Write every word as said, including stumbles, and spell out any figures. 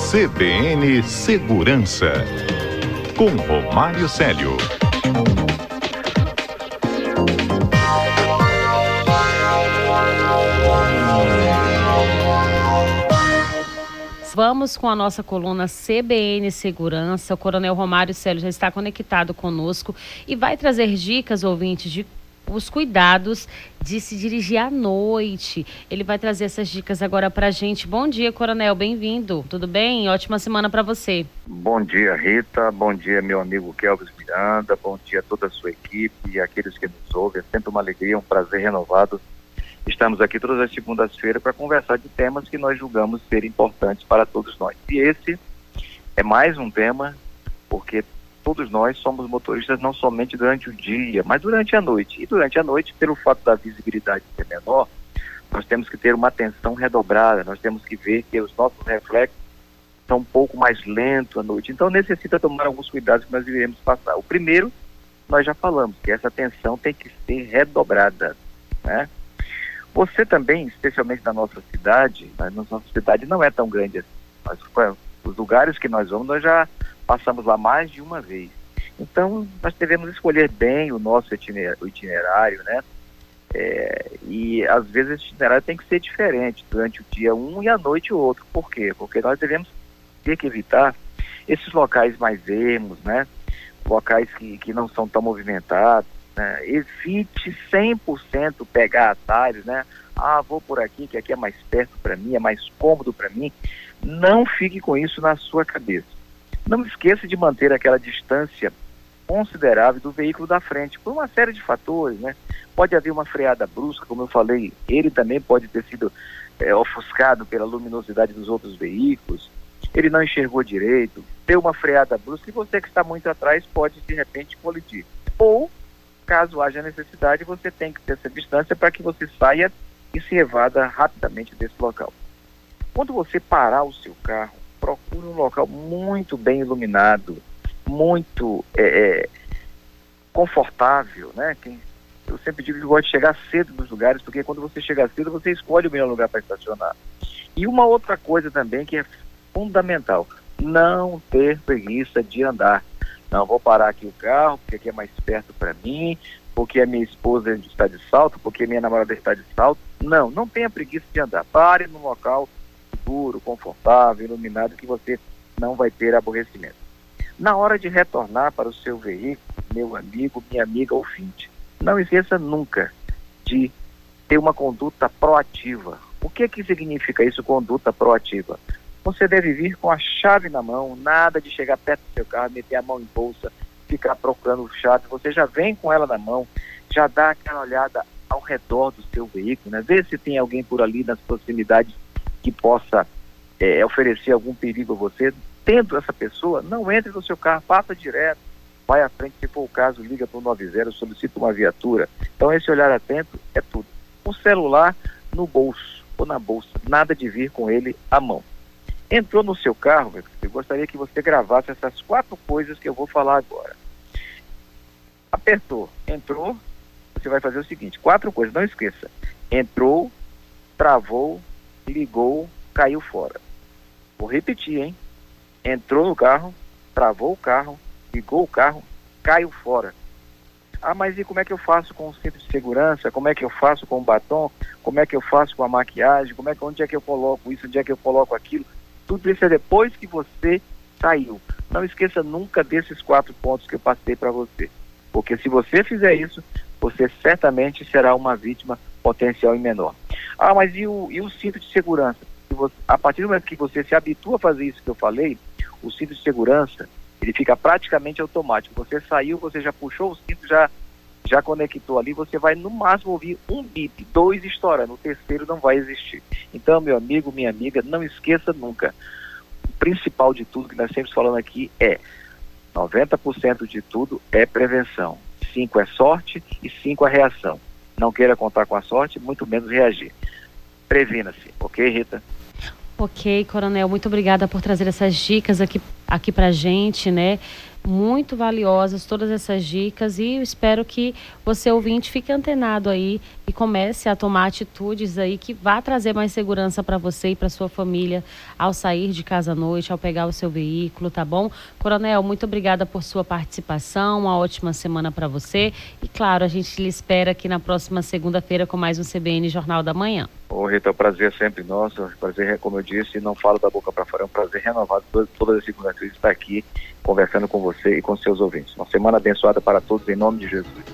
C B N Segurança, com Romário Célio. Vamos com a nossa coluna C B N Segurança. O Coronel Romário Célio já está conectado conosco e vai trazer dicas, ouvintes, de os cuidados de se dirigir à noite. Ele vai trazer essas dicas agora pra gente. Bom dia, Coronel, bem-vindo. Tudo bem? Ótima semana para você. Bom dia, Rita. Bom dia, meu amigo Kelvis Miranda. Bom dia a toda a sua equipe e aqueles que nos ouvem. É sempre uma alegria, um prazer renovado. Estamos aqui todas as segundas-feiras para conversar de temas que nós julgamos ser importantes para todos nós. E esse é mais um tema, porque todos nós somos motoristas não somente durante o dia, mas durante a noite. E durante a noite, pelo fato da visibilidade ser menor, nós temos que ter uma atenção redobrada, nós temos que ver que os nossos reflexos são um pouco mais lentos à noite. Então necessita tomar alguns cuidados que nós iremos passar. O primeiro, nós já falamos, que essa atenção tem que ser redobrada, né? Você também, especialmente na nossa cidade, a nossa cidade não é tão grande assim. Nós, os lugares que nós vamos, nós já passamos lá mais de uma vez. Então, nós devemos escolher bem o nosso itinerário, né? É, e, às vezes, esse itinerário tem que ser diferente durante o dia um e à noite o outro. Por quê? Porque nós devemos ter que evitar esses locais mais ermos, né? Locais que, que não são tão movimentados, né? Evite cem por cento pegar atalhos, né? Ah, vou por aqui, que aqui é mais perto para mim, é mais cômodo para mim. Não fique com isso na sua cabeça. Não esqueça de manter aquela distância considerável do veículo da frente, por uma série de fatores, né? Pode haver uma freada brusca, como eu falei, ele também pode ter sido é, ofuscado pela luminosidade dos outros veículos, ele não enxergou direito, ter uma freada brusca e você que está muito atrás pode de repente colidir. Ou, caso haja necessidade, você tem que ter essa distância para que você saia e se evada rapidamente desse local. Quando você parar o seu carro, procure um local muito bem iluminado, muito é, é, confortável, né? Quem, eu sempre digo que eu gosto de chegar cedo nos lugares, porque quando você chega cedo, você escolhe o melhor lugar para estacionar. E uma outra coisa também que é fundamental, não ter preguiça de andar. Não, vou parar aqui o carro, porque aqui é mais perto para mim, porque a minha esposa está de salto, porque a minha namorada está de salto. Não, não tenha preguiça de andar. Pare num local seguro, confortável, iluminado, que você não vai ter aborrecimento. Na hora de retornar para o seu veículo, meu amigo, minha amiga ouvinte, não esqueça nunca de ter uma conduta proativa. O que que significa isso, conduta proativa? Você deve vir com a chave na mão, nada de chegar perto do seu carro, meter a mão em bolsa, ficar procurando chave. Você já vem com ela na mão, já dá aquela olhada ao redor do seu veículo, né? Vê se tem alguém por ali nas proximidades que possa é, oferecer algum perigo a você. Tendo essa pessoa, não entre no seu carro, passa direto, vai à frente, se for o caso, liga para o nove zero, solicita uma viatura. Então esse olhar atento é tudo. O celular no bolso ou na bolsa, nada de vir com ele à mão. Entrou no seu carro, meu filho, eu gostaria que você gravasse essas quatro coisas que eu vou falar agora. Apertou, entrou, você vai fazer o seguinte, quatro coisas, não esqueça. Entrou, travou, ligou, caiu fora. Vou repetir, hein? Entrou no carro, travou o carro, ligou o carro, caiu fora. Ah, mas e como é que eu faço com o cinto de segurança? Como é que eu faço com o batom? Como é que eu faço com a maquiagem? Como é que, onde é que eu coloco isso? Onde é que eu coloco aquilo? Tudo isso é depois que você saiu. Não esqueça nunca desses quatro pontos que eu passei para você. Porque se você fizer isso, você certamente será uma vítima potencial e menor. Ah, mas e o, e o cinto de segurança? Você, a partir do momento que você se habitua a fazer isso que eu falei, o cinto de segurança, ele fica praticamente automático. Você saiu, você já puxou o cinto, já, já conectou ali, você vai no máximo ouvir um bip, dois estourando, o terceiro não vai existir. Então, meu amigo, minha amiga, não esqueça nunca. O principal de tudo que nós sempre falando aqui é noventa por cento de tudo é prevenção. cinco é sorte e cinco é reação. Não queira contar com a sorte, muito menos reagir. Previna-se, ok, Rita? Ok, Coronel, muito obrigada por trazer essas dicas aqui aqui pra gente, né? Muito valiosas todas essas dicas, e eu espero que você, ouvinte, fique antenado aí e comece a tomar atitudes aí que vá trazer mais segurança para você e para sua família ao sair de casa à noite, ao pegar o seu veículo, tá bom? Coronel, muito obrigada por sua participação, uma ótima semana para você e, claro, a gente lhe espera aqui na próxima segunda-feira com mais um C B N Jornal da Manhã. Ô Rita, o prazer é sempre nosso, o prazer é, como eu disse, não falo da boca para fora, é um prazer renovado todas, todas as segundas-feiras estar aqui conversando com você e com seus ouvintes. Uma semana abençoada para todos, em nome de Jesus.